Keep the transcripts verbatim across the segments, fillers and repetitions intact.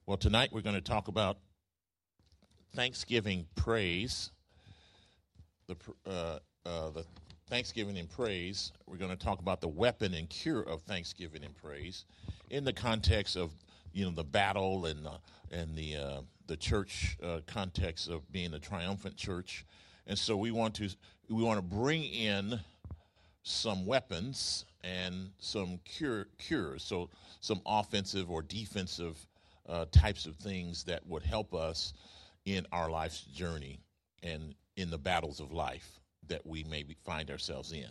Well, tonight we're going to talk about Thanksgiving praise. The uh, uh, the Thanksgiving and praise. We're going to talk about the weapon and cure of Thanksgiving and praise, in the context of you know the battle and uh, and the uh, the church uh, context of being the triumphant church. And so we want to we want to bring in some weapons and some cure cures. So some offensive or defensive Uh, types of things that would help us in our life's journey and in the battles of life that we may be, find ourselves in.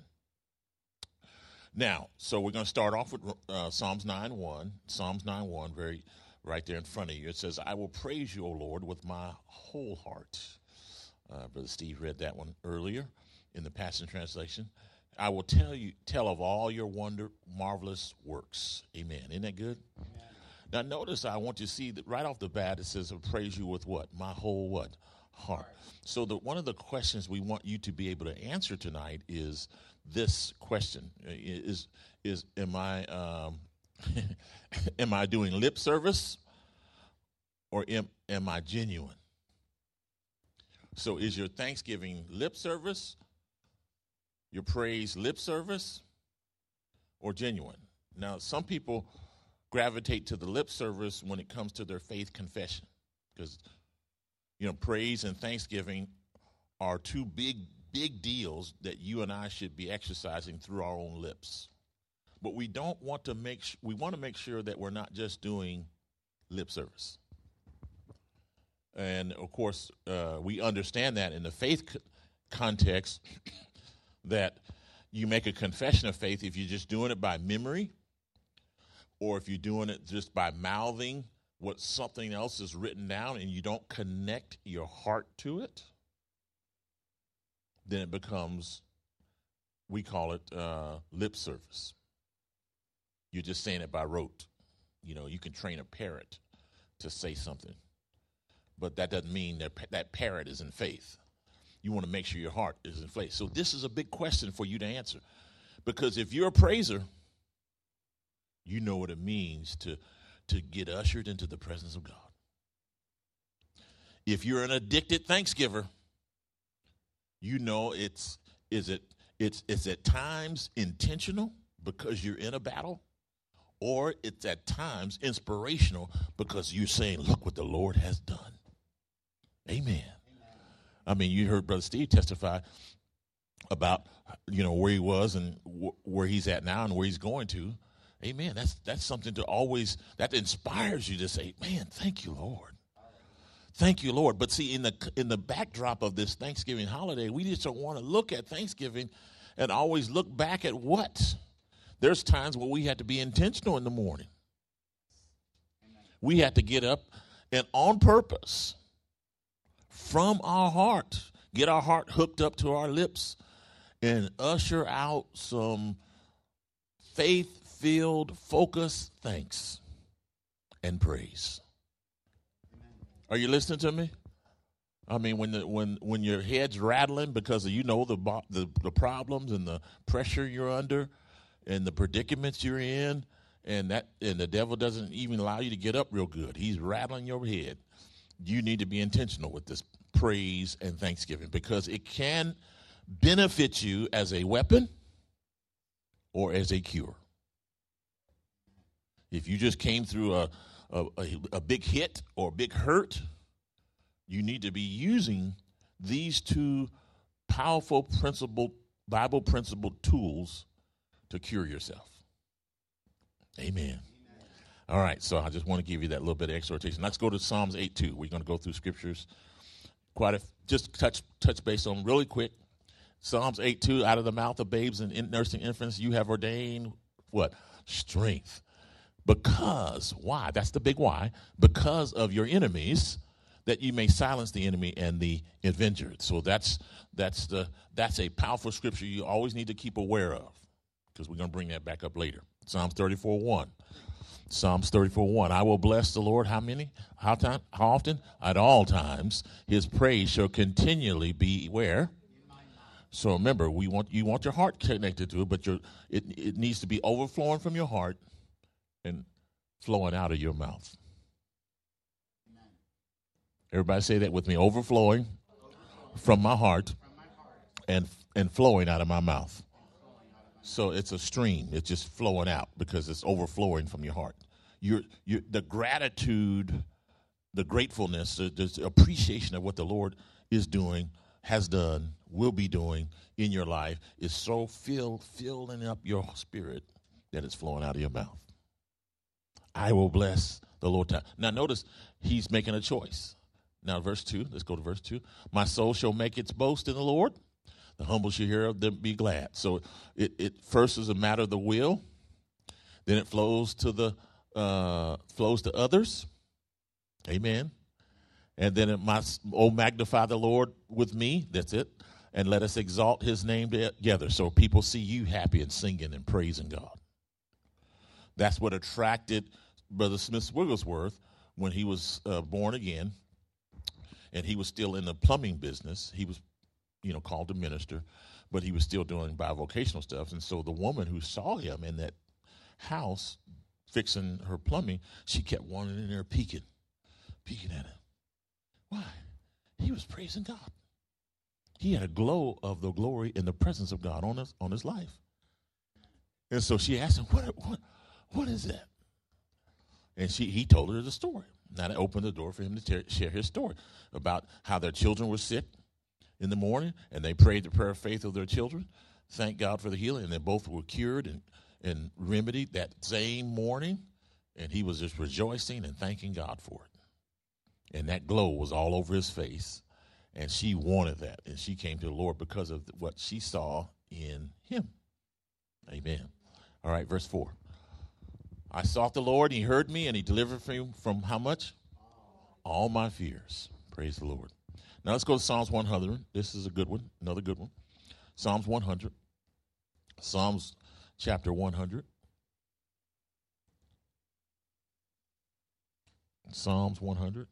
Now, so we're going to start off with uh, Psalms nine one. Psalms nine one, very right there in front of you. It says, "I will praise you, O Lord, with my whole heart." Uh, Brother Steve read that one earlier in the Passion Translation. "I will tell you, tell of all your wonder, marvelous works." Amen. Isn't that good? Amen. Now, notice I want you to see that right off the bat, it says, "I'll praise you with what? My whole what? Heart." So the, one of the questions we want you to be able to answer tonight is this question: Is is am I um, am I doing lip service, or am am I genuine? So is your Thanksgiving lip service, your praise lip service, or genuine? Now, some people gravitate to the lip service when it comes to their faith confession, because you know praise and thanksgiving are two big big deals that you and I should be exercising through our own lips. But we don't want to make sh- we want to make sure that we're not just doing lip service. And of course, uh, we understand that in the faith c- context that you make a confession of faith if you're just doing it by memory, or if you're doing it just by mouthing what something else is written down and you don't connect your heart to it, then it becomes, we call it uh, lip service. You're just saying it by rote. You know, you can train a parrot to say something, but that doesn't mean that that parrot is in faith. You want to make sure your heart is in faith. So this is a big question for you to answer, because if you're a praiser, you know what it means to, to get ushered into the presence of God. If you're an addicted thanksgiver, you know it's is it it's it's at times intentional because you're in a battle, or it's at times inspirational because you're saying, "Look what the Lord has done." Amen. Amen. I mean, you heard Brother Steve testify about you know where he was and wh- where he's at now and where he's going to. Amen. That's that's something to always, that inspires you to say, "Man, thank you, Lord. Thank you, Lord." But see, in the in the backdrop of this Thanksgiving holiday, we just don't want to look at Thanksgiving and always look back at what. There's times where we had to be intentional in the morning. Amen. We had to get up and on purpose, from our heart, get our heart hooked up to our lips and usher out some faith filled, focused thanks and praise. Amen. Are you listening to me? I mean, when the, when when your head's rattling because of, you know the, the the problems and the pressure you're under and the predicaments you're in, and that and the devil doesn't even allow you to get up real good. He's rattling your head. You need to be intentional with this praise and thanksgiving, because it can benefit you as a weapon or as a cure. If you just came through a, a, a, a big hit or a big hurt, you need to be using these two powerful principle, Bible principle tools to cure yourself. Amen. Amen. All right, so I just want to give you that little bit of exhortation. Let's go to Psalms eight two. We're going to go through scriptures quite a, just touch touch base on really quick. Psalms eight two, "Out of the mouth of babes and in nursing infants, you have ordained" what? "Strength. Because," why? That's the big why. "Because of your enemies, that you may silence the enemy and the avenger." So that's that's the that's a powerful scripture you always need to keep aware of, because we're going to bring that back up later. Psalms thirty-four one. Psalms thirty-four one. "I will bless the Lord." How many? How time? How often? "At all times. His praise shall continually be" where? So remember, we want you want your heart connected to it, but your it it needs to be overflowing from your heart and flowing out of your mouth. Everybody say that with me. Overflowing from my heart and and flowing out of my mouth. So it's a stream. It's just flowing out because it's overflowing from your heart. You're, you're, the gratitude, the gratefulness, the, the appreciation of what the Lord is doing, has done, will be doing in your life is so filled, filling up your spirit that it's flowing out of your mouth. I will bless the Lord. Now notice he's making a choice. Now verse two, let's go to verse two. My soul shall make its boast in the Lord. The humble shall hear of them be glad. So it, it first is a matter of the will. Then it flows to the uh, flows to others. Amen. And then it must, oh, magnify the Lord with me. That's it. And let us exalt his name together. So people see you happy and singing and praising God. That's what attracted Brother Smith Wigglesworth when he was uh, born again. And he was still in the plumbing business. He was, you know, called to minister, but he was still doing bivocational stuff. And so the woman who saw him in that house fixing her plumbing, she kept wanting in there peeking, peeking at him. Why? He was praising God. He had a glow of the glory and the presence of God on his on his life. And so she asked him, what, what, what is that? And she he told her the story. Now that opened the door for him to ter- share his story about how their children were sick in the morning, and they prayed the prayer of faith of their children. Thank God for the healing, and they both were cured and, and remedied that same morning, and he was just rejoicing and thanking God for it. And that glow was all over his face, and she wanted that, and she came to the Lord because of what she saw in him. Amen. All right, verse four. I sought the Lord, and he heard me, and he delivered me from how much? All my fears. Praise the Lord. Now let's go to Psalms one hundred. This is a good one, another good one. Psalms one hundred. Psalms chapter one hundred. Psalms one hundred.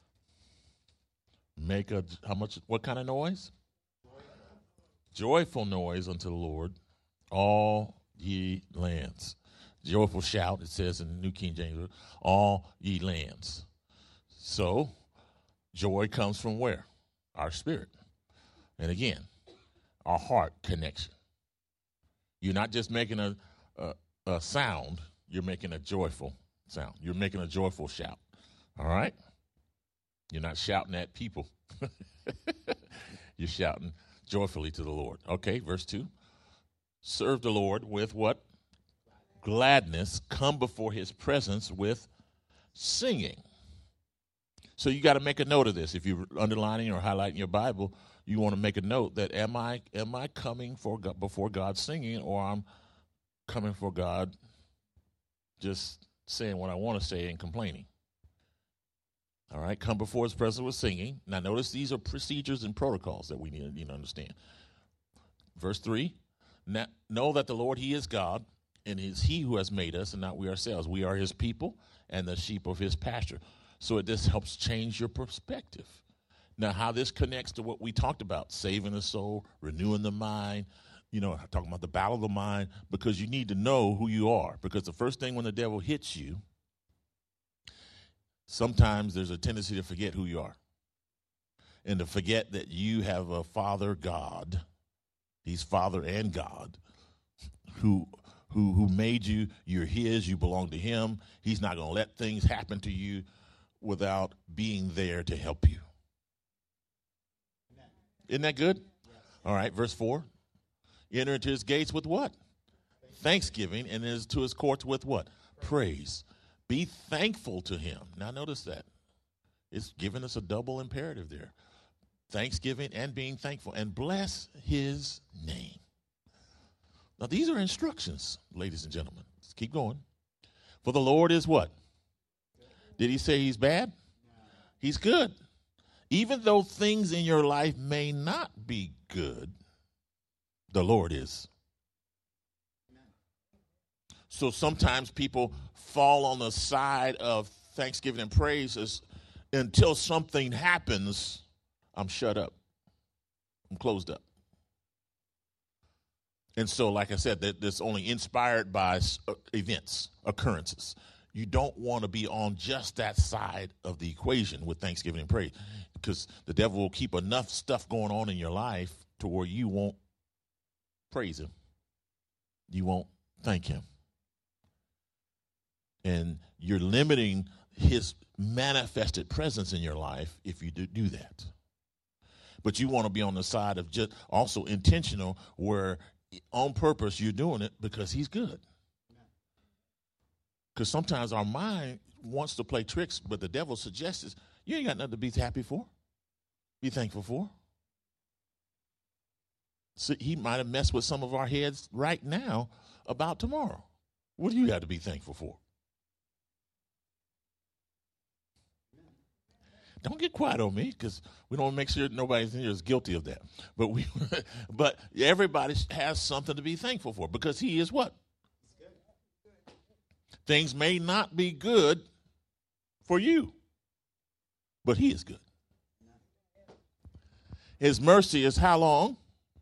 Make a, how much, what kind of noise? Joyful noise unto the Lord, all ye lands. Joyful shout, it says in the New King James, all ye lands. So, joy comes from where? Our spirit. And again, our heart connection. You're not just making a, a, a sound, you're making a joyful sound. You're making a joyful shout. All right? You're not shouting at people. You're shouting joyfully to the Lord. Okay, verse two. Serve the Lord with what? Gladness. Come before his presence with singing. So you got to make a note of this. If you're underlining or highlighting your Bible, you want to make a note that am I am I coming for God, before God singing, or I'm coming for God just saying what I want to say and complaining. All right, come before his presence with singing. Now notice these are procedures and protocols that we need to, need to understand. Verse three, now, know that the Lord, he is God, and it is he who has made us and not we ourselves. We are his people and the sheep of his pasture. So it just helps change your perspective. Now, how this connects to what we talked about, saving the soul, renewing the mind, you know, talking about the battle of the mind, because you need to know who you are. Because the first thing when the devil hits you, sometimes there's a tendency to forget who you are and to forget that you have a Father God. He's Father and God who who who made you. You're his. You belong to him. He's not going to let things happen to you without being there to help you. Isn't that good? All right, verse four. Enter into his gates with what? Thanksgiving, and into his courts with what? Praise. Be thankful to him. Now notice that. It's giving us a double imperative there. Thanksgiving and being thankful. And bless his name. Now these are instructions, ladies and gentlemen. Let's keep going. For the Lord is what? Did he say he's bad? He's good. Even though things in your life may not be good, the Lord is. So sometimes people fall on the side of thanksgiving and praises until something happens. I'm shut up. I'm closed up. And so, like I said, that that's only inspired by events, occurrences. you don't want to be on just that side of the equation with thanksgiving and praise, because the devil will keep enough stuff going on in your life to where you won't praise him. You won't thank him. And you're limiting his manifested presence in your life if you do, do that. But you want to be on the side of just also intentional, where on purpose you're doing it because he's good. Because sometimes our mind wants to play tricks, but the devil suggests you ain't got nothing to be happy for, be thankful for. So he might have messed with some of our heads right now about tomorrow. What do you got to be thankful for? Don't get quiet on me, because we don't make sure nobody in here is guilty of that. But we, but everybody has something to be thankful for, because he is what? Things may not be good for you, but he is good. His mercy is how long?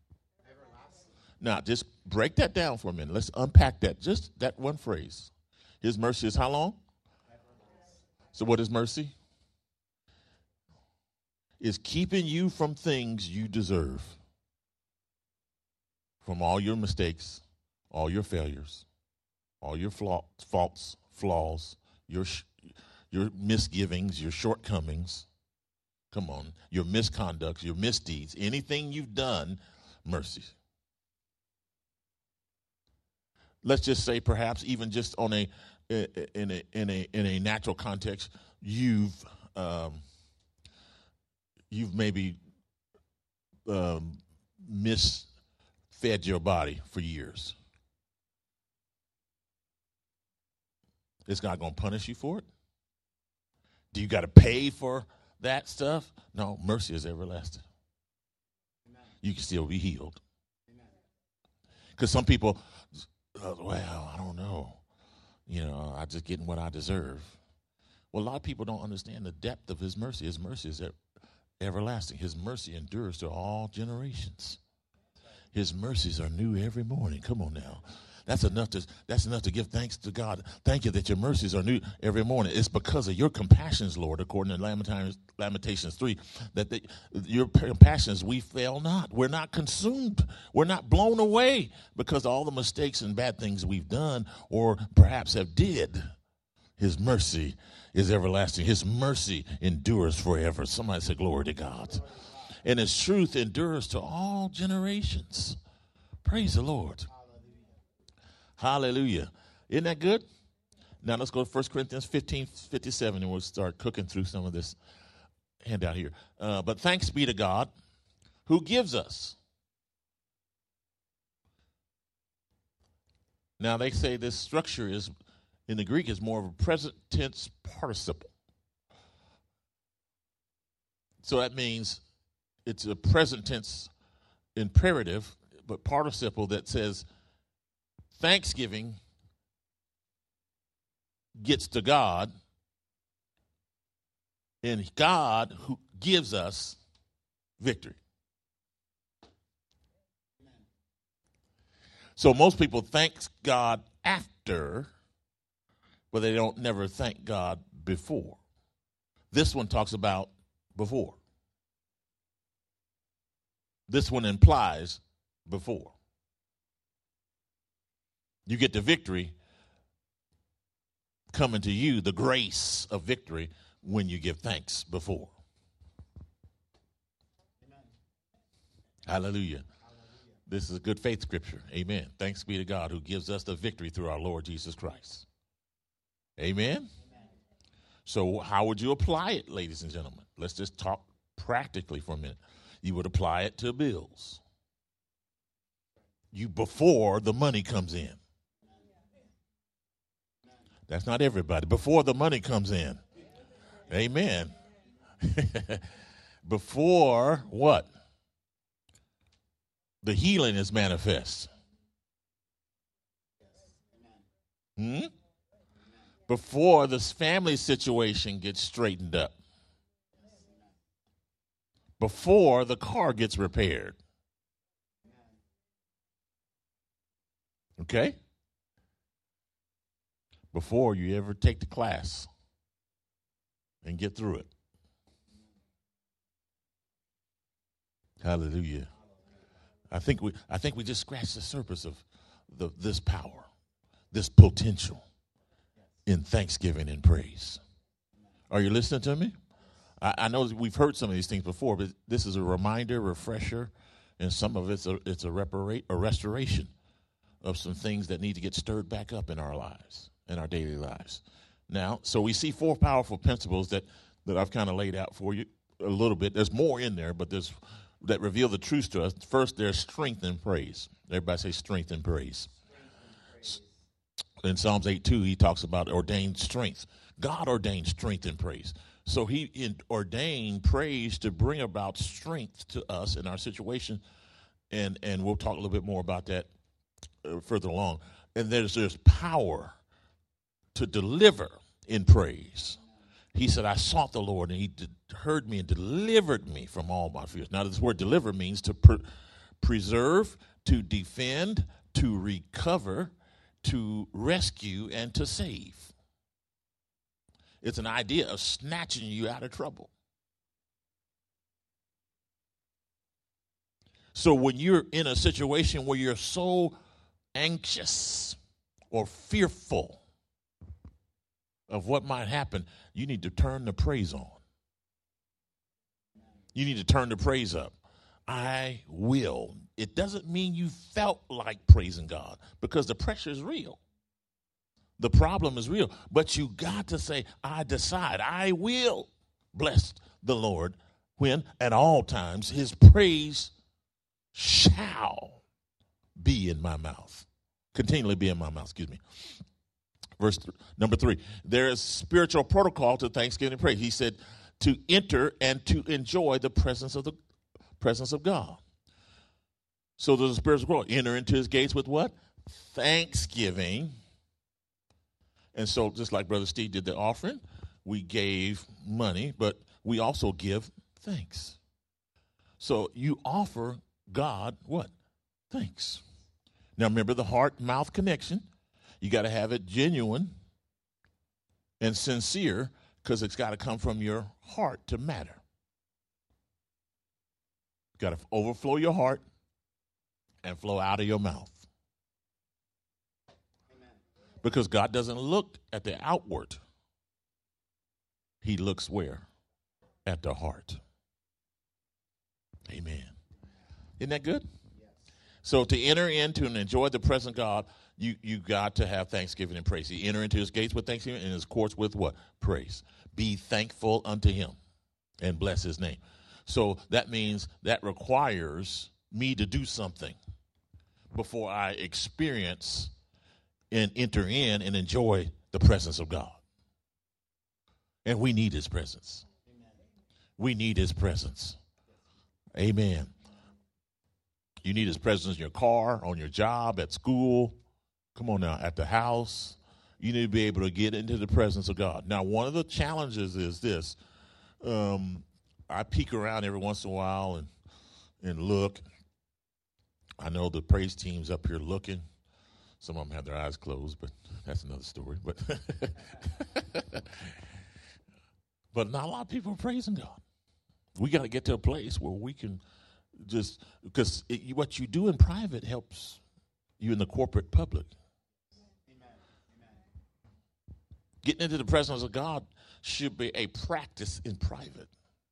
Now, just break that down for a minute. Let's unpack that. Just that one phrase. His mercy is how long? So what is mercy? Is keeping you from things you deserve, from all your mistakes, all your failures, all your flaw, faults, flaws, your sh- your misgivings, your shortcomings. Come on, your misconducts, your misdeeds, anything you've done, mercy. Let's just say, perhaps even just on a in a in a in a natural context, you've um, you've maybe um, misfed your body for years. Is God going to punish you for it? Do you got to pay for that stuff? No, mercy is everlasting. Amen. You can still be healed. Because some people, uh, well, I don't know. You know, I'm just getting what I deserve. Well, a lot of people don't understand the depth of his mercy. His mercy is everlasting. His mercy endures to all generations. His mercies are new every morning. Come on now. That's enough to that's enough to give thanks to God. Thank you that your mercies are new every morning. It's because of your compassions, Lord, according to Lamentations, Lamentations three, that the, your compassions, we fail not. We're not consumed. We're not blown away because of all the mistakes and bad things we've done or perhaps have did. His mercy is everlasting. His mercy endures forever. Somebody say glory to God. And his truth endures to all generations. Praise the Lord. Hallelujah. Isn't that good? Now let's go to First Corinthians fifteen fifty-seven, and we'll start cooking through some of this handout here. Uh, but thanks be to God who gives us. Now they say this structure is, in the Greek, is more of a present tense participle. So that means it's a present tense imperative, but participle that says, thanksgiving gets to God, and God who gives us victory. So most people thank God after, but they don't never thank God before. This one talks about before. This one implies before. You get the victory coming to you, the grace of victory, when you give thanks before. Amen. Hallelujah. Hallelujah. This is a good faith scripture. Amen. Thanks be to God who gives us the victory through our Lord Jesus Christ. Amen. Amen. So how would you apply it, ladies and gentlemen? Let's just talk practically for a minute. You would apply it to bills. You before the money comes in. That's not everybody. Before the money comes in. Amen. Before what? The healing is manifest. Hmm? Before this family situation gets straightened up. Before the car gets repaired. Okay? before you ever take the class and get through it. Hallelujah. I think we I think we just scratched the surface of the, this power, this potential in thanksgiving and praise. Are you listening to me? I, I know we've heard some of these things before, but this is a reminder, refresher, and some of it's a it's a reparate a restoration of some things that need to get stirred back up in our lives, in our daily lives. Now, so we see four powerful principles that, that I've kind of laid out for you a little bit. There's more in there, but there's that reveal the truth to us. First, there's strength and praise. Everybody say strength and praise. Strength and praise. In Psalms eight two, he talks about ordained strength. God ordained strength and praise. So he in, ordained praise to bring about strength to us in our situation, and, and we'll talk a little bit more about that uh, further along. And there's there's power to deliver in praise. He said, I sought the Lord, and he did, heard me and delivered me from all my fears. Now, this word deliver means to pre- preserve, to defend, to recover, to rescue, and to save. It's an idea of snatching you out of trouble. So when you're in a situation where you're so anxious or fearful of what might happen, you need to turn the praise on. You need to turn the praise up. I will. It doesn't mean you felt like praising God, because the pressure is real. The problem is real. But you got to say, I decide, I will bless the Lord when at all times his praise shall be in my mouth. Continually be in my mouth, excuse me. Verse th- number three, there is spiritual protocol to thanksgiving and praise. He said to enter and to enjoy the presence of the presence of God. So there's a spiritual protocol. Enter into his gates with what? Thanksgiving. And so just like Brother Steve did the offering, we gave money, but we also give thanks. So you offer God what? Thanks. Now remember the heart-mouth connection. You got to have it genuine and sincere, because it's got to come from your heart to matter. Got to overflow your heart and flow out of your mouth. Amen. Because God doesn't look at the outward. He looks where? At the heart. Amen. Isn't that good? Yes. So to enter into and enjoy the present God, You you got to have thanksgiving and praise. You enter into his gates with thanksgiving and his courts with what? Praise. Be thankful unto him and bless his name. So that means that requires me to do something before I experience and enter in and enjoy the presence of God. And we need his presence. Amen. We need his presence. Amen. You need his presence in your car, on your job, at school. Come on now, at the house. You need to be able to get into the presence of God. Now, one of the challenges is this. Um, I peek around every once in a while and and look. I know the praise team's up here looking. Some of them have their eyes closed, but that's another story. But but not a lot of people are praising God. We got to get to a place where we can just, because it, what you do in private helps you in the corporate public. Amen. Amen. Getting into the presence of God should be a practice in private.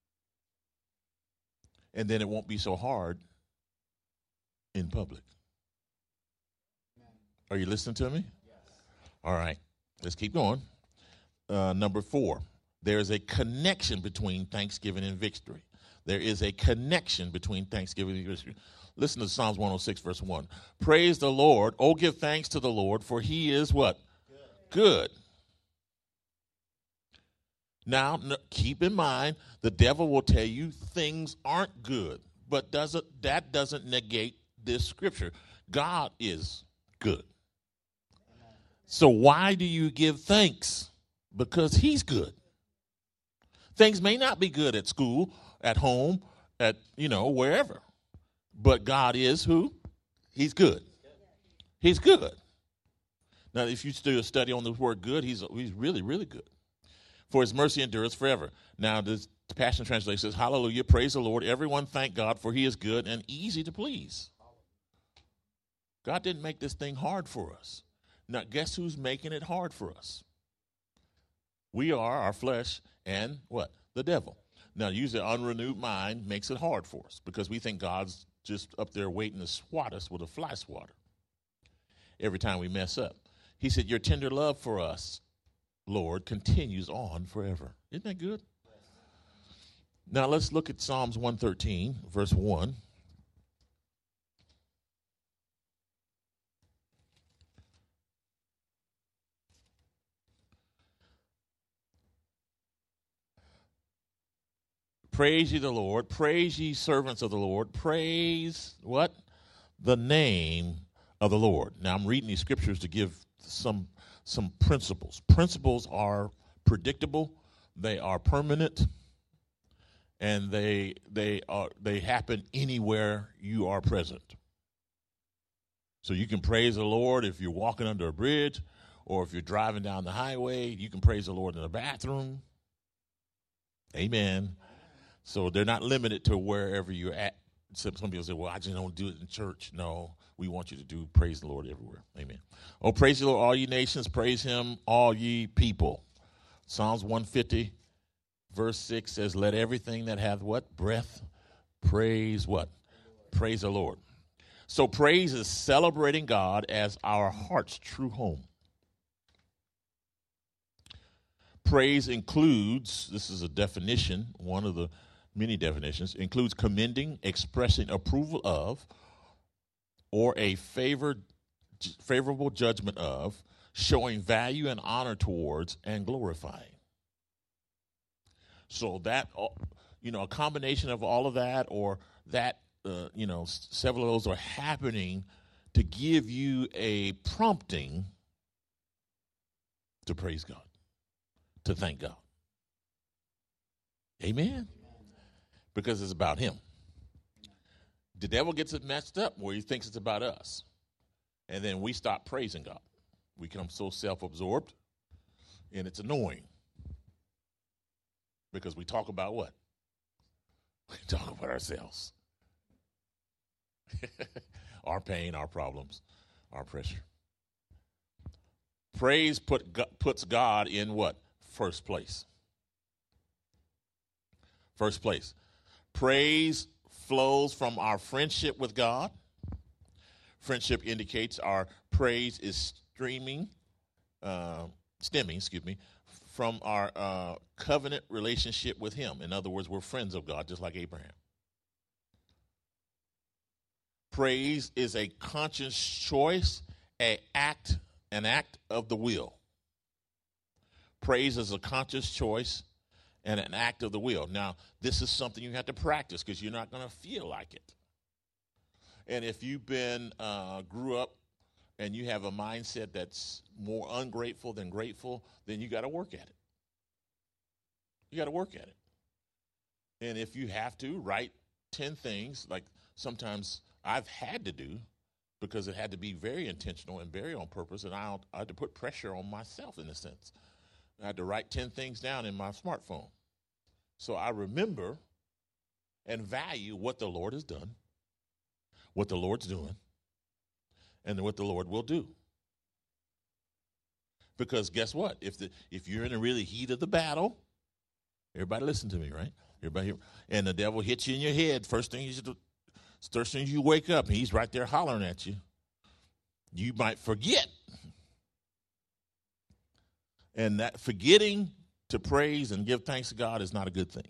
And then it won't be so hard in public. Amen. Are you listening to me? Yes. All right. Let's keep going. Uh, number four, there is a connection between thanksgiving and victory. There is a connection between thanksgiving and victory. Listen to Psalms one oh six, verse one. Praise the Lord. Oh, give thanks to the Lord, for he is what? Good. Good. Now, keep in mind, the devil will tell you things aren't good, but doesn't that doesn't negate this scripture. God is good. So why do you give thanks? Because he's good. Things may not be good at school, at home, at, you know, wherever. But God is who? He's good. He's good. Now, if you do a study on the word good, he's, he's really, really good. For his mercy endures forever. Now, this Passion Translation says, hallelujah, praise the Lord. Everyone thank God, for he is good and easy to please. God didn't make this thing hard for us. Now, guess who's making it hard for us? We are, our flesh, and what? The devil. Now, usually unrenewed mind makes it hard for us because we think God's just up there waiting to swat us with a fly swatter every time we mess up. He said, your tender love for us, Lord, continues on forever. Isn't that good? Now, let's look at Psalms one thirteen, verse one. Praise ye the Lord. Praise ye servants of the Lord. Praise what? The name of the Lord. Now, I'm reading these scriptures to give some some principles. Principles are predictable. They are permanent. And they they are they happen anywhere you are present. So you can praise the Lord if you're walking under a bridge, or if you're driving down the highway. You can praise the Lord in the bathroom. Amen. So they're not limited to wherever you're at. Some people say, well, I just don't do it in church. No, we want you to do praise the Lord everywhere. Amen. Oh, praise the Lord, all ye nations. Praise him, all ye people. Psalms one fifty, verse six says, let everything that hath what? Breath, praise what? Praise the Lord. So praise is celebrating God as our heart's true home. Praise includes, this is a definition, one of the many definitions, includes commending, expressing approval of, or a favored, favorable judgment of, showing value and honor towards, and glorifying. So that, you know, a combination of all of that, or that, uh, you know, several of those are happening to give you a prompting to praise God, to thank God. Amen. Because it's about him. The devil gets it messed up where he thinks it's about us. And then we stop praising God. We become so self-absorbed, and it's annoying. Because we talk about what? We talk about ourselves. Our pain, our problems, our pressure. Praise put, puts God in what? First place. First place. Praise flows from our friendship with God. Friendship indicates our praise is streaming, uh, stemming, excuse me, from our uh, covenant relationship with him. In other words, we're friends of God, just like Abraham. Praise is a conscious choice, an act, an act of the will. Praise is a conscious choice and an act of the will. Now, this is something you have to practice because you're not going to feel like it. And if you've been, uh, grew up and you have a mindset that's more ungrateful than grateful, then you got to work at it. You got to work at it. And if you have to, write ten things, like sometimes I've had to do, because it had to be very intentional and very on purpose, and I, I had to put pressure on myself in a sense. I had to write ten things down in my smartphone. So I remember and value what the Lord has done, what the Lord's doing, and what the Lord will do. Because guess what? If the if you're in the really heat of the battle, everybody listen to me, right? Everybody here, and the devil hits you in your head, first thing you should do, first thing you wake up, and he's right there hollering at you. You might forget. And that forgetting to praise and give thanks to God is not a good thing.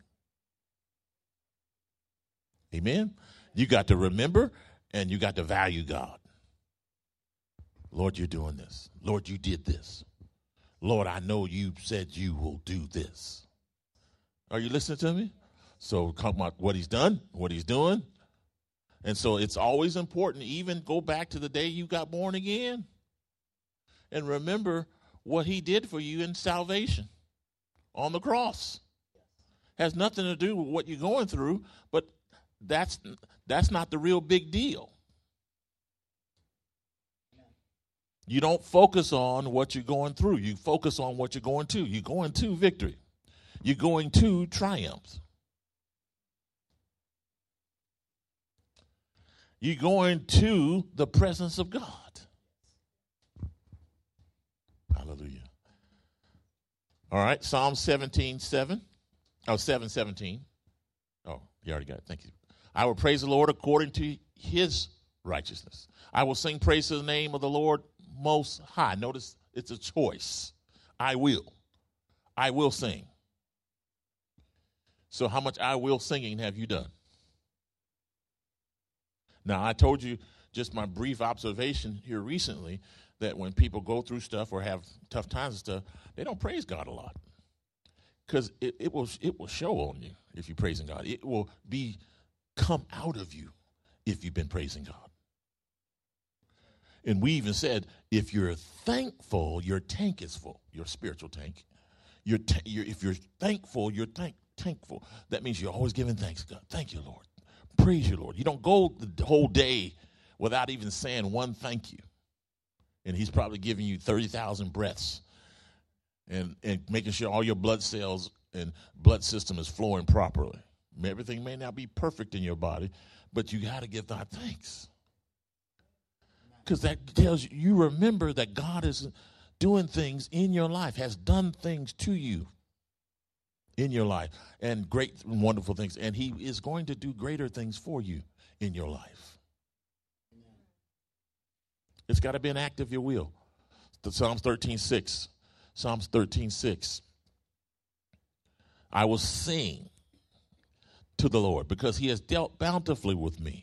Amen? You got to remember and you got to value God. Lord, you're doing this. Lord, you did this. Lord, I know you said you will do this. Are you listening to me? So talk about what he's done, what he's doing. And so it's always important to even go back to the day you got born again and remember what he did for you in salvation on the cross. Has nothing to do with what you're going through, but that's that's not the real big deal. You don't focus on what you're going through. You focus on what you're going to. You're going to victory. You're going to triumph. You're going to the presence of God. Hallelujah. All right, Psalm seventeen, seven. Oh, seven, seventeen. Oh, you already got it. Thank you. I will praise the Lord according to his righteousness. I will sing praise to the name of the Lord Most High. Notice it's a choice. I will. I will sing. So how much I will singing have you done? Now, I told you just my brief observation here recently that when people go through stuff or have tough times and stuff, they don't praise God a lot. Because it, it will it will show on you if you're praising God. It will be come out of you if you've been praising God. And we even said, if you're thankful, your tank is full, your spiritual tank. Your ta- you're, if you're thankful, you're thank- thankful. That means you're always giving thanks to God. Thank you, Lord. Praise you, Lord. You don't go the whole day without even saying one thank you. And he's probably giving you thirty thousand breaths and, and making sure all your blood cells and blood system is flowing properly. Everything may not be perfect in your body, but you got to give God thanks. Because that tells you, you remember that God is doing things in your life, has done things to you in your life, and great and wonderful things. And he is going to do greater things for you in your life. It's got to be an act of your will. The Psalms thirteen six. Psalms thirteen six. I will sing to the Lord because he has dealt bountifully with me.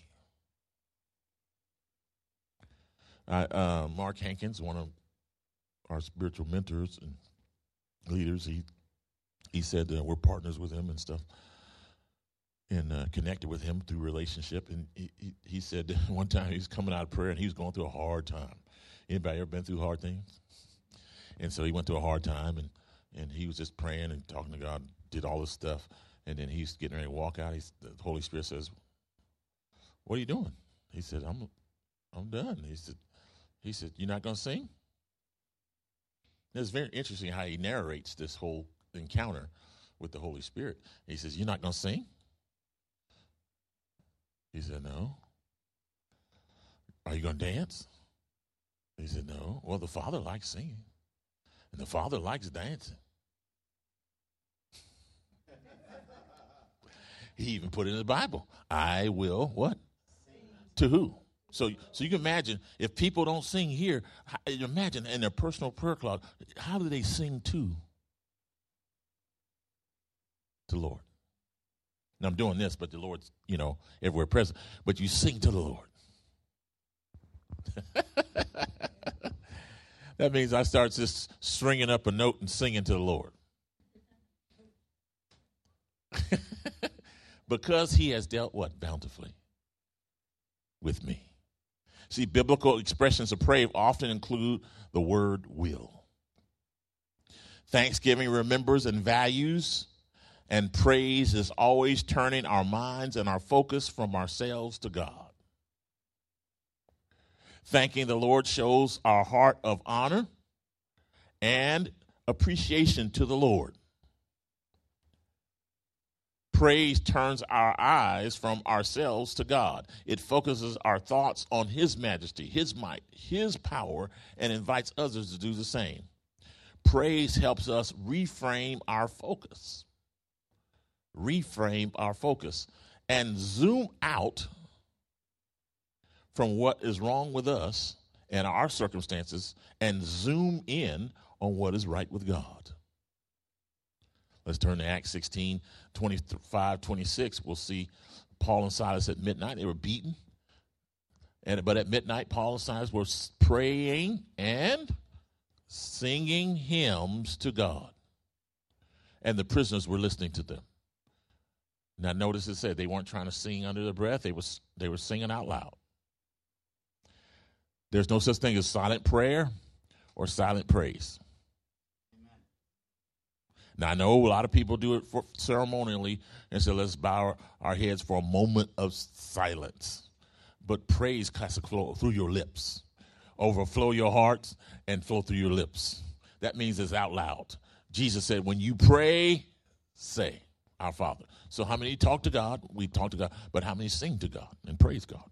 I, uh, Mark Hankins, one of our spiritual mentors and leaders, he he said uh, we're partners with him and stuff, and uh, connected with him through relationship. And he, he, he said one time he was coming out of prayer and he was going through a hard time. Anybody ever been through hard things? And so he went through a hard time, and, and he was just praying and talking to God, did all this stuff. And then he's getting ready to walk out. He's, the Holy Spirit says, what are you doing? He said, I'm I'm done. He said, he said, you're not going to sing? It's very interesting how he narrates this whole encounter with the Holy Spirit. He says, you're not going to sing? He said, no. Are you going to dance? He said, no. Well, the Father likes singing, and the Father likes dancing. He even put it in the Bible. I will what? Sing. To who? So, so you can imagine if people don't sing here, imagine in their personal prayer closet, how do they sing to? To Lord. Now I'm doing this, but the Lord's, you know, everywhere present. But you sing to the Lord. That means I start just stringing up a note and singing to the Lord. Because he has dealt what? Bountifully with me. See, biblical expressions of praise often include the word will. Thanksgiving remembers and values, and praise is always turning our minds and our focus from ourselves to God. Thanking the Lord shows our heart of honor and appreciation to the Lord. Praise turns our eyes from ourselves to God. It focuses our thoughts on his majesty, his might, his power, and invites others to do the same. Praise helps us reframe our focus. Reframe our focus and zoom out from what is wrong with us and our circumstances and zoom in on what is right with God. Let's turn to Acts sixteen, twenty-five, twenty-six. We'll see Paul and Silas at midnight. They were beaten. And, but at midnight, Paul and Silas were praying and singing hymns to God. And the prisoners were listening to them. Now, notice it said they weren't trying to sing under their breath. They, was, they were singing out loud. There's no such thing as silent prayer or silent praise. Amen. Now, I know a lot of people do it for ceremonially and say, let's bow our, our heads for a moment of silence. But praise has to flow through your lips. overflow your hearts and flow through your lips. That means it's out loud. Jesus said, when you pray, say, our Father. So how many talk to God? We talk to God. But how many sing to God and praise God?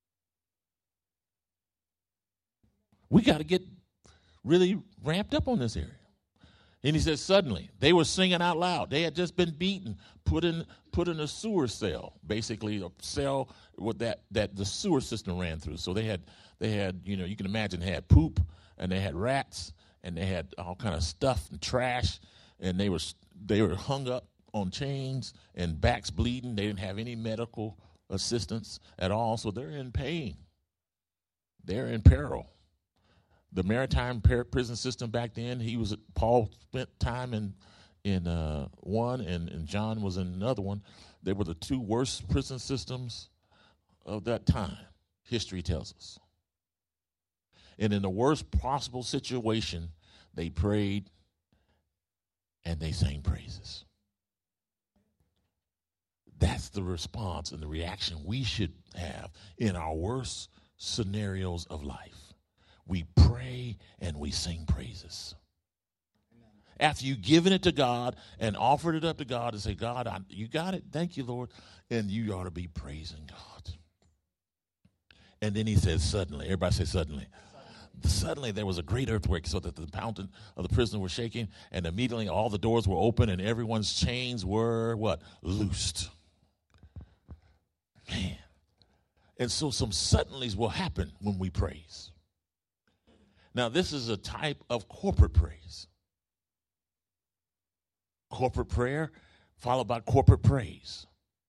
We got to get really ramped up on this area. And he says, suddenly, they were singing out loud. They had just been beaten, put in put in a sewer cell, basically a cell with that, that the sewer system ran through. So they had, they had, you know, you can imagine they had poop, and they had rats, and they had all kind of stuff and trash, and they were they were hung up on chains and backs bleeding. They didn't have any medical assistance at all, so they're in pain. They're in peril. The maritime prison system back then, he was Paul spent time in in uh, one, and, and John was in another one. They were the two worst prison systems of that time, history tells us. And in the worst possible situation, they prayed and they sang praises. That's the response and the reaction we should have in our worst scenarios of life. We pray and we sing praises. Amen. After you've given it to God and offered it up to God and say, God, I, you got it. Thank you, Lord. And you ought to be praising God. And then he says, suddenly, everybody say suddenly. Suddenly, suddenly there was a great earthquake, so that the mountain of the prison were shaking, and immediately all the doors were open and everyone's chains were what? Loosed. Man. And so some suddenlies will happen when we praise. Now, this is a type of corporate praise. Corporate prayer followed by corporate praise.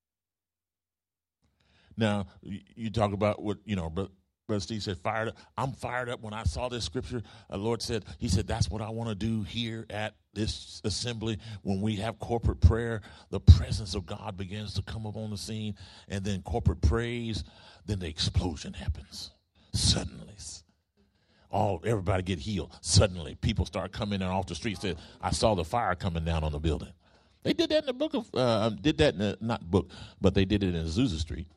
Now, you talk about what, you know, Brother Steve said, fired up. I'm fired up when I saw this scripture. The Lord said, he said, that's what I want to do here at this assembly. When we have corporate prayer, the presence of God begins to come up on the scene. And then corporate praise, then the explosion happens. Suddenly. All everybody get healed. Suddenly, people start coming in off the street. Said, "I saw the fire coming down on the building." They did that in the book of uh, did that in the, not book, but they did it in Azusa Street.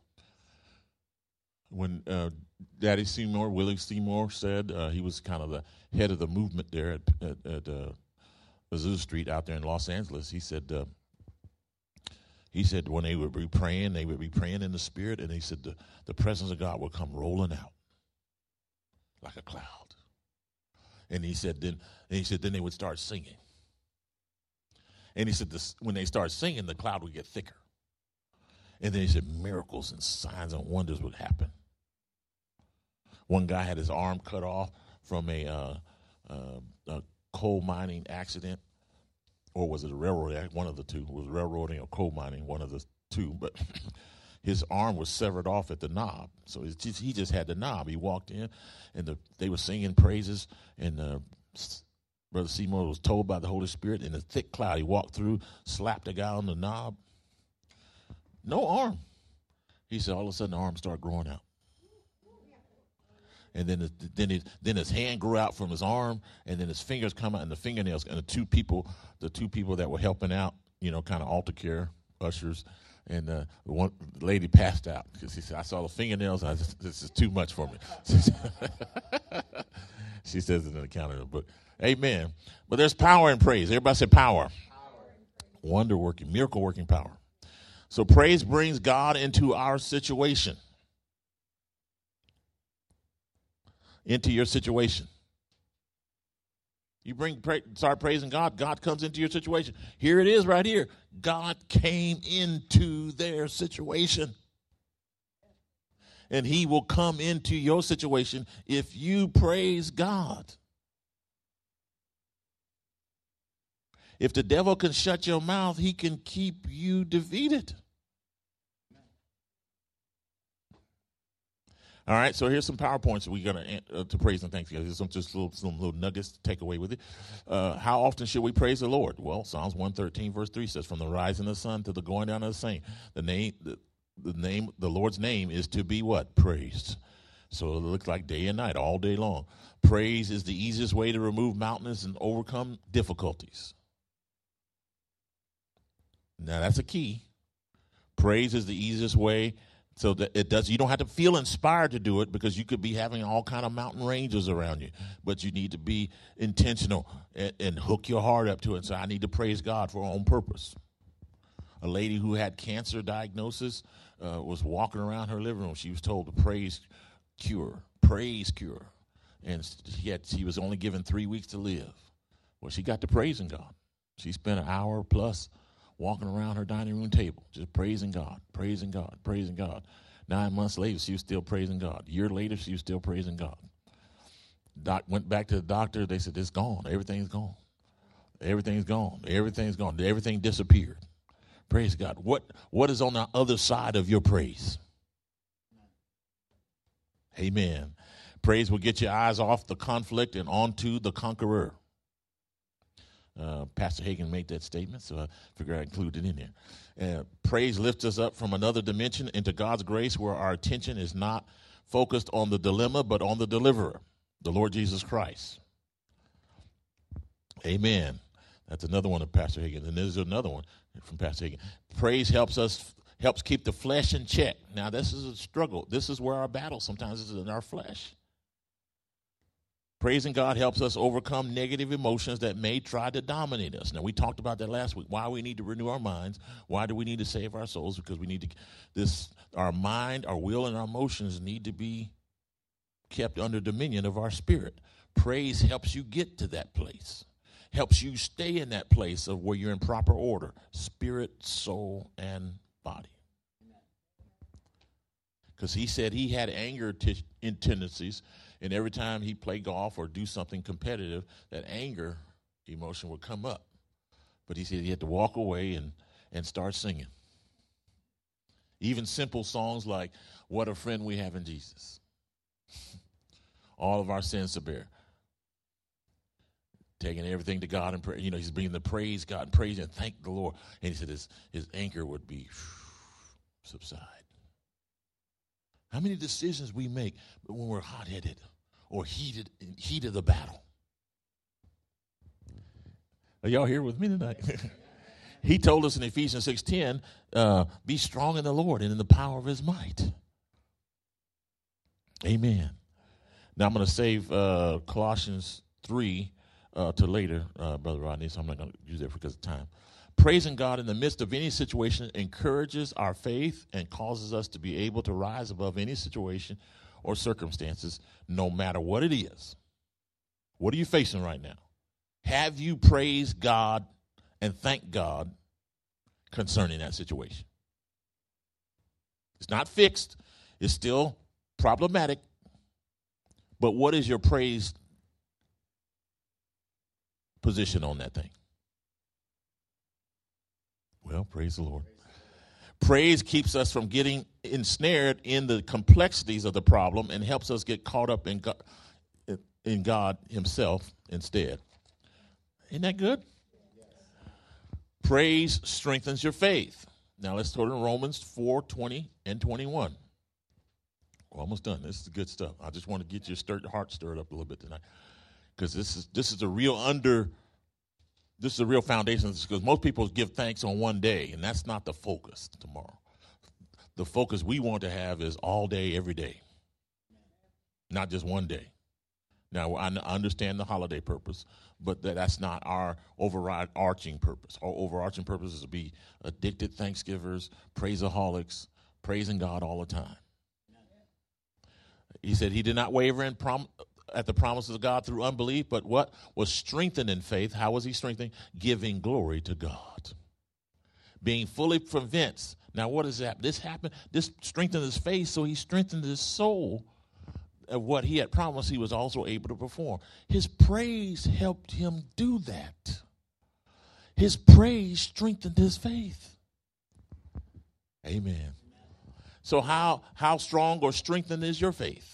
When uh, Daddy Seymour, Willie Seymour, said uh, he was kind of the head of the movement there at, at, at uh, Azusa Street out there in Los Angeles. He said uh, he said when they would be praying, they would be praying in the Spirit, and he said the, the presence of God would come rolling out like a cloud. And he said then and he said then they would start singing. And he said this, when they start singing, the cloud would get thicker. And then he said miracles and signs and wonders would happen. One guy had his arm cut off from a, uh, uh, a coal mining accident, or was it a railroad accident? One of the two. It was railroading or coal mining, one of the two. But his arm was severed off at the knob. So it's just, he just had the knob. He walked in, and the, they were singing praises, and uh, Brother Seymour was told by the Holy Spirit in a thick cloud. He walked through, slapped the guy on the knob. No arm. He said all of a sudden the arm started growing out. And then it, then it, then his hand grew out from his arm, and then his fingers come out, and the fingernails. And the two people, the two people that were helping out, you know, kind of altar care ushers, and uh, one lady passed out because she said, "I saw the fingernails. I just, this is too much for me." She says it in the account of the book. Amen. But there's power in praise. Everybody say power. Power. Wonder working, miracle working power. So praise brings God into our situation. Into your situation. You bring pray, start praising God, God comes into your situation. Here it is right here. God came into their situation. And he will come into your situation if you praise God. If the devil can shut your mouth, he can keep you defeated. All right, so here's some PowerPoints we're going to uh, to praise and thanks. Here's some just little, some little nuggets to take away with it. Uh, how often should we praise the Lord? Well, Psalms one thirteen verse three says, "From the rising of the sun to the going down of the same, the name, the, the name, the Lord's name is to be what? Praised." So it looks like day and night, all day long. Praise is the easiest way to remove mountains and overcome difficulties. Now that's a key. Praise is the easiest way So that it does, you don't have to feel inspired to do it because you could be having all kind of mountain ranges around you. But you need to be intentional and, and hook your heart up to it and say, I need to praise God for on purpose. A lady who had cancer diagnosis uh, was walking around her living room. She was told to praise cure, praise cure. And she, had, she was only given three weeks to live. Well, she got to praising God. She spent an hour plus walking around her dining room table, just praising God, praising God, praising God. Nine months later, she was still praising God. A year later, she was still praising God. Doc went back to the doctor. They said, it's gone. Everything's gone. Everything's gone. Everything's gone. Everything disappeared. Praise God. What What is on the other side of your praise? Amen. Praise will get your eyes off the conflict and onto the conqueror. Uh, Pastor Hagen made that statement, so I figured I'd include it in there. Uh, praise lifts us up from another dimension into God's grace where our attention is not focused on the dilemma, but on the deliverer, the Lord Jesus Christ. Amen. That's another one of Pastor Hagen. And there's another one from Pastor Hagen. Praise helps us, helps keep the flesh in check. Now, this is a struggle. This is where our battle sometimes is in our flesh. Praising God helps us overcome negative emotions that may try to dominate us. Now, we talked about that last week, why we need to renew our minds. Why do we need to save our souls? Because we need to, this, our mind, our will, and our emotions need to be kept under dominion of our spirit. Praise helps you get to that place, helps you stay in that place of where you're in proper order, spirit, soul, and body. Because he said he had anger t- in tendencies, and every time he played golf or do something competitive, that anger emotion would come up. But he said he had to walk away and, and start singing. Even simple songs like, What a Friend We Have in Jesus. All of our sins to bear. Taking everything to God and pray. You know, he's bringing the praise God and praise and thank the Lord. And he said his, his anger would be subside. How many decisions we make when we're hot-headed or heated in heat of the battle? Are y'all here with me tonight? He told us in Ephesians six ten, uh, be strong in the Lord and in the power of his might. Amen. Now I'm going to save uh, Colossians three uh, to later, uh, Brother Rodney, so I'm not going to use that because of time. Praising God in the midst of any situation encourages our faith and causes us to be able to rise above any situation or circumstances, no matter what it is. What are you facing right now? Have you praised God and thanked God concerning that situation? It's not fixed. It's still problematic. But what is your praise position on that thing? Well, praise the Lord. Praise keeps us from getting ensnared in the complexities of the problem and helps us get caught up in God, in God himself instead. Isn't that good? Yes. Praise strengthens your faith. Now let's go to Romans four twenty and twenty-one. We're almost done. This is good stuff. I just want to get your stir- heart stirred up a little bit tonight because this is this is a real under. This is a real foundation because most people give thanks on one day, and that's not the focus tomorrow. The focus we want to have is all day, every day, not just one day. Now, I understand the holiday purpose, but that's not our overarching purpose. Our overarching purpose is to be addicted Thanksgivers, praiseaholics, praising God all the time. He said he did not waver in prom- at the promises of God through unbelief, but what? Was strengthened in faith. How was he strengthened? Giving glory to God. Being fully convinced. Now, what does that? This happened. This strengthened his faith, so he strengthened his soul of what he had promised he was also able to perform. His praise helped him do that. His praise strengthened his faith. Amen. So how, how strong or strengthened is your faith?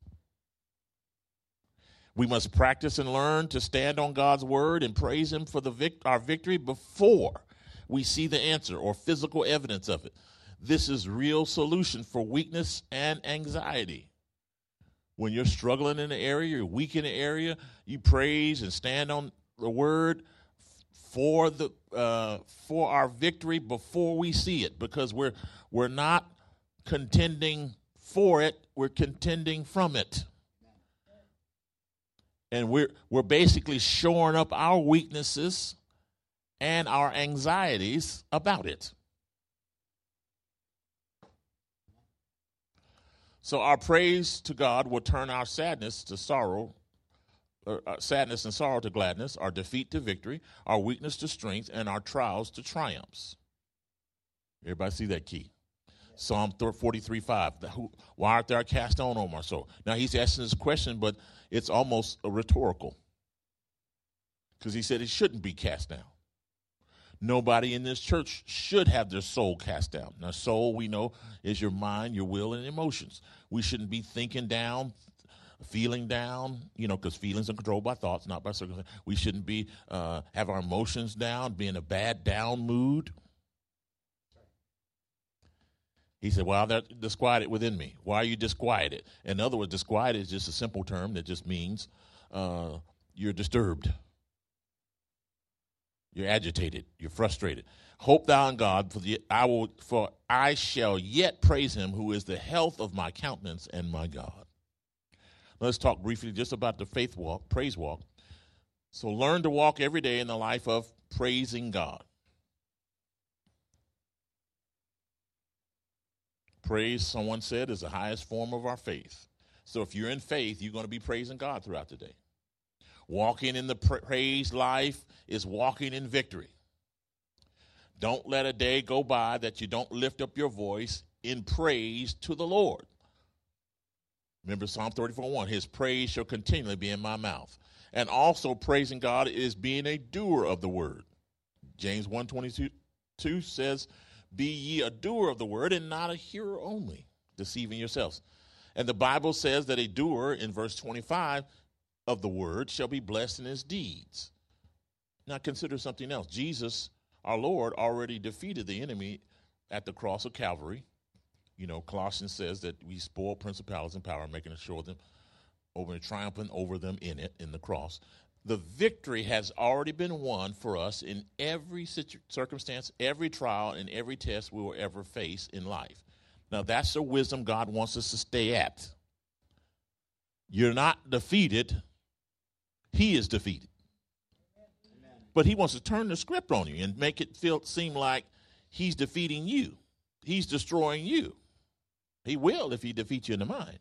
We must practice and learn to stand on God's word and praise him for the vic- our victory before we see the answer or physical evidence of it. This is real solution for weakness and anxiety. When you're struggling in the area, you're weak in the area, you praise and stand on the word for the uh, for our victory before we see it, because we're we're not contending for it, we're contending from it. And we're we're basically shoring up our weaknesses and our anxieties about it. So our praise to God will turn our sadness to sorrow, or uh, sadness and sorrow to gladness, our defeat to victory, our weakness to strength, and our trials to triumphs. Everybody see that key? Psalm forty-three five. Why art thou cast down, O my soul? Now he's asking this question, but it's almost a rhetorical. Because he said it shouldn't be cast down. Nobody in this church should have their soul cast down. Now, soul, we know, is your mind, your will, and emotions. We shouldn't be thinking down, feeling down, you know, because feelings are controlled by thoughts, not by circumstances. We shouldn't be uh, have our emotions down, be in a bad down mood. He said, well, they're disquieted within me. Why are you disquieted? In other words, disquieted is just a simple term that just means uh, you're disturbed. You're agitated. You're frustrated. Hope thou in God, for the I will, for I shall yet praise him, who is the health of my countenance and my God. Let's talk briefly just about the faith walk, praise walk. So learn to walk every day in the life of praising God. Praise, someone said, is the highest form of our faith. So if you're in faith, you're going to be praising God throughout the day. Walking in the praise life is walking in victory. Don't let a day go by that you don't lift up your voice in praise to the Lord. Remember Psalm thirty-four one, his praise shall continually be in my mouth. And also praising God is being a doer of the word. James one twenty-two says, be ye a doer of the word and not a hearer only, deceiving yourselves. And the Bible says that a doer, in verse twenty-five, of the word shall be blessed in his deeds. Now consider something else. Jesus, our Lord, already defeated the enemy at the cross of Calvary. You know, Colossians says that we spoil principalities and power, making sure them over and triumphant over them in it, in the cross. The victory has already been won for us in every situ- circumstance, every trial, and every test we will ever face in life. Now, that's the wisdom God wants us to stay at. You're not defeated. He is defeated. Amen. But he wants to turn the script on you and make it feel seem like he's defeating you. He's destroying you. He will if he defeats you in the mind.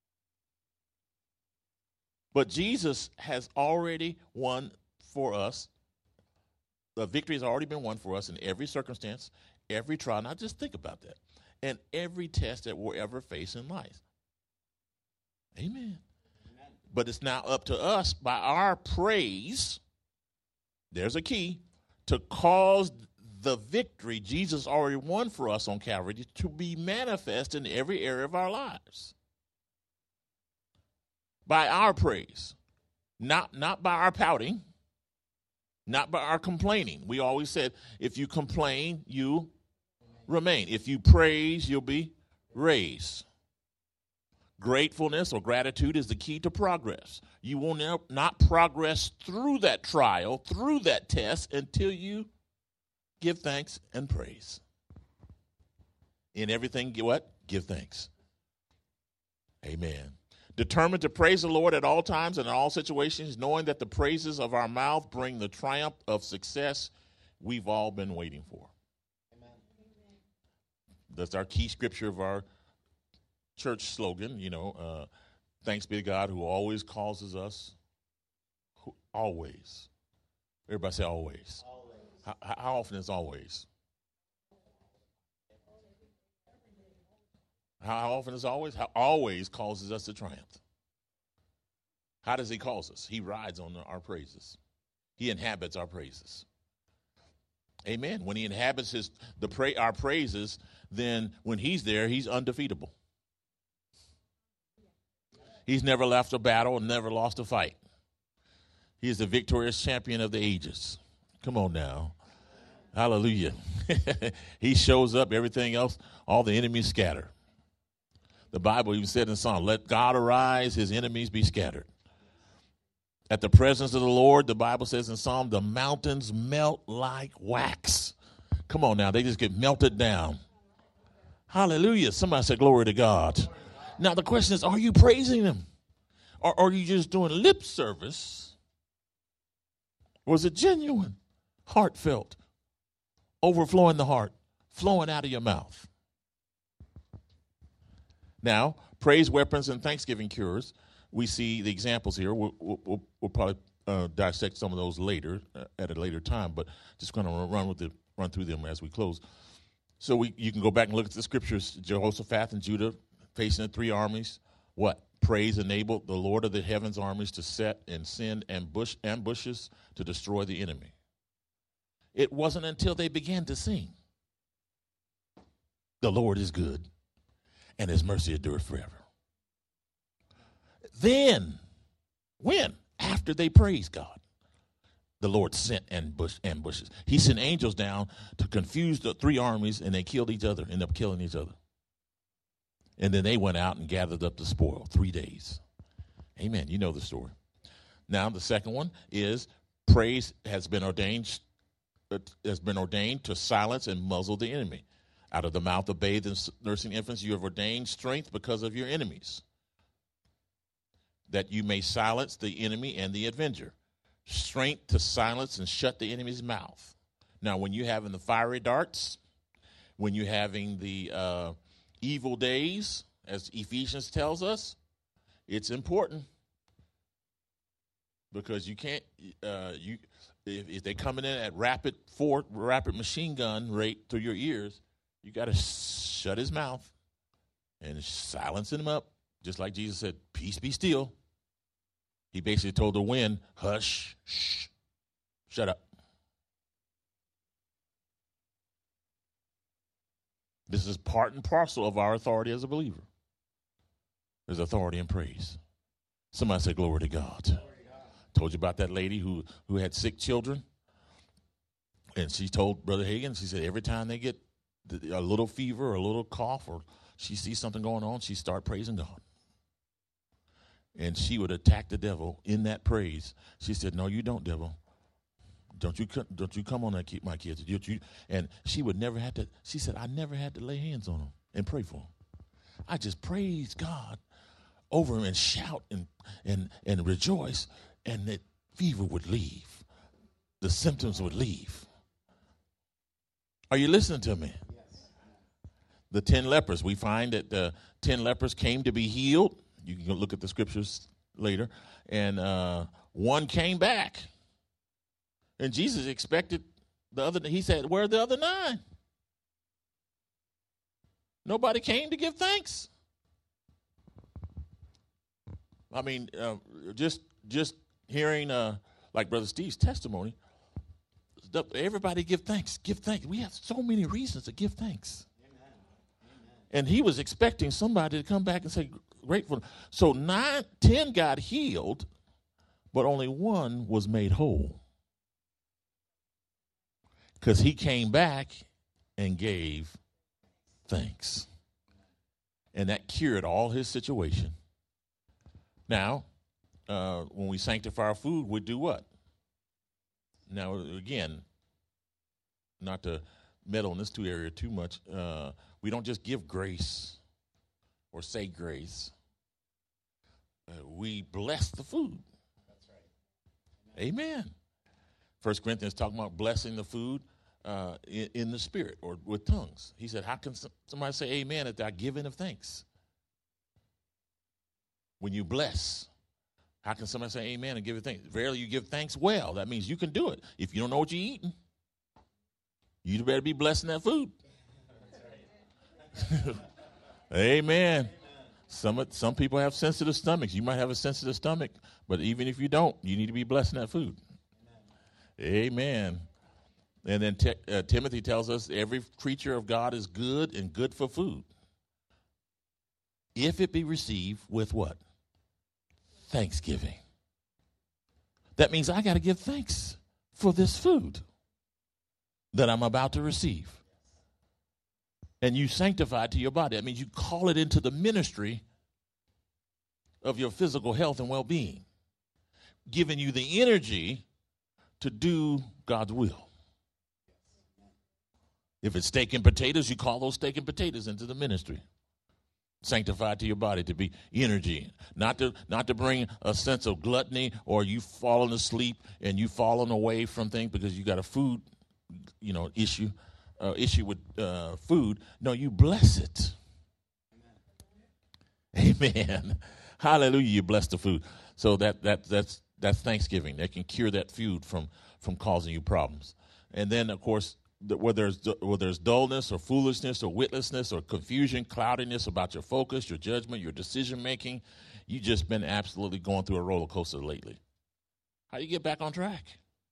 But Jesus has already won for us. The victory has already been won for us in every circumstance, every trial. Now just think about that. And every test that we'll ever face in life. Amen. Amen. But it's now up to us by our praise, there's a key, to cause the victory Jesus already won for us on Calvary to be manifest in every area of our lives. By our praise, not, not by our pouting, not by our complaining. We always said, if you complain, you remain. If you praise, you'll be raised. Gratefulness or gratitude is the key to progress. You will ne- not progress through that trial, through that test, until you give thanks and praise. In everything, what? Give thanks. Amen. Determined to praise the Lord at all times and in all situations, knowing that the praises of our mouth bring the triumph of success we've all been waiting for. Amen. That's our key scripture of our church slogan, you know, uh, thanks be to God who always causes us, who, always. Everybody say always. Always. How, how often is always? How often is always? How always causes us to triumph. How does he cause us? He rides on our praises. He inhabits our praises. Amen. When he inhabits his the pra- our praises, then when he's there, he's undefeatable. He's never left a battle and never lost a fight. He is the victorious champion of the ages. Come on now. Hallelujah. He shows up, everything else, all the enemies scatter. The Bible even said in Psalm, let God arise, his enemies be scattered. At the presence of the Lord, the Bible says in Psalm, the mountains melt like wax. Come on now, they just get melted down. Hallelujah. Somebody said glory to God. Now the question is, are you praising him? Or are you just doing lip service? Was it genuine, heartfelt, overflowing the heart, flowing out of your mouth? Now, praise weapons and thanksgiving cures. We see the examples here. We'll, we'll, we'll probably uh, dissect some of those later uh, at a later time, but just going to run with the run through them as we close. So we you can go back and look at the scriptures. Jehoshaphat and Judah facing the three armies. What? Praise enabled the Lord of the heavens armies to set and send ambush ambushes to destroy the enemy. It wasn't until they began to sing, "The Lord is good, and his mercy endureth forever." Then, when? After they praised God, the Lord sent ambush, ambushes. He sent angels down to confuse the three armies, and they killed each other, ended up killing each other. And then they went out and gathered up the spoil, three days. Amen. You know the story. Now, the second one is praise has been ordained, has been ordained to silence and muzzle the enemy. Out of the mouth of bathed and nursing infants, you have ordained strength because of your enemies, that you may silence the enemy and the avenger. Strength to silence and shut the enemy's mouth. Now, when you're having the fiery darts, when you're having the uh, evil days, as Ephesians tells us, it's important, because you can't, uh, you if, if they're coming in at rapid for rapid machine gun rate through your ears, you got to shut his mouth and silence him up, just like Jesus said, "Peace, be still." He basically told the wind, "Hush, shh, shut up." This is part and parcel of our authority as a believer. There's authority in praise. Somebody say glory to God. Glory to God. Told you about that lady who, who had sick children. And she told Brother Hagin, she said every time they get a little fever or a little cough or she sees something going on, she start praising God. And she would attack the devil in that praise. She said, "No, you don't, devil. Don't you don't you come on that keep my kids." You, you, and she would never have to, she said, "I never had to lay hands on them and pray for them. I just praise God over them and shout and, and, and rejoice, and that fever would leave. The symptoms would leave." Are you listening to me? Yes. The ten lepers, we find that the ten lepers came to be healed. You can look at the scriptures later. And uh, one came back. And Jesus expected the other, he said, "Where are the other nine? Nobody came to give thanks." I mean, uh, just just hearing, uh, like Brother Steve's testimony, everybody give thanks, give thanks. We have so many reasons to give thanks. Amen. And he was expecting somebody to come back and say, grateful. So nine, ten got healed, but only one was made whole. Because he came back and gave thanks. And that cured all his situation. Now, uh, when we sanctify our food, we do what? Now, again, not to meddle in this two area too much, uh, we don't just give grace or say grace. Uh, we bless the food. That's right. Amen. Amen. First Corinthians talking about blessing the food uh, in, in the spirit or with tongues. He said, how can somebody say amen if they're giving of thanks? When you bless, how can somebody say amen and give it thanks? Verily you give thanks well. That means you can do it. If you don't know what you're eating, you better be blessing that food. Amen. Some some people have sensitive stomachs. You might have a sensitive stomach, but even if you don't, you need to be blessing that food. Amen. And then te- uh, Timothy tells us every creature of God is good and good for food, if it be received with what? Thanksgiving. That means I got to give thanks for this food that I'm about to receive. And you sanctify it to your body. That means you call it into the ministry of your physical health and well-being, giving you the energy to do God's will. If it's steak and potatoes, you call those steak and potatoes into the ministry. Sanctified to your body, to be energy, not to not to bring a sense of gluttony or you falling asleep and you falling away from things because you got a food, you know, issue, uh, issue with uh, food. No, you bless it. Amen. Amen. Hallelujah. You bless the food. So that that that's that's Thanksgiving. That can cure that food from from causing you problems. And then, of course, where there's, where there's dullness or foolishness or witlessness or confusion, cloudiness about your focus, your judgment, your decision-making, you've just been absolutely going through a roller coaster lately. How do you get back on track?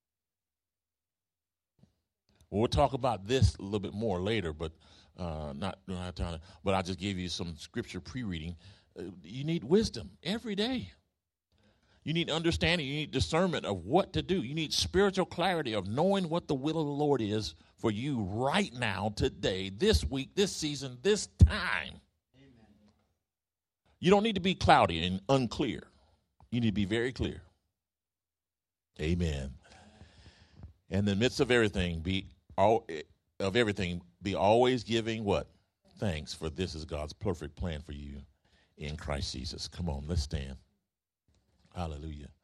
Well, we'll talk about this a little bit more later, but uh, not, not time to, but I just gave you some scripture pre-reading. Uh, you need wisdom every day. You need understanding. You need discernment of what to do. You need spiritual clarity of knowing what the will of the Lord is for you right now, today, this week, this season, this time. Amen. You don't need to be cloudy and unclear. You need to be very clear. Amen. In the midst of everything, be all, of everything, be always giving what? Thanks, for this is God's perfect plan for you in Christ Jesus. Come on, let's stand. Hallelujah.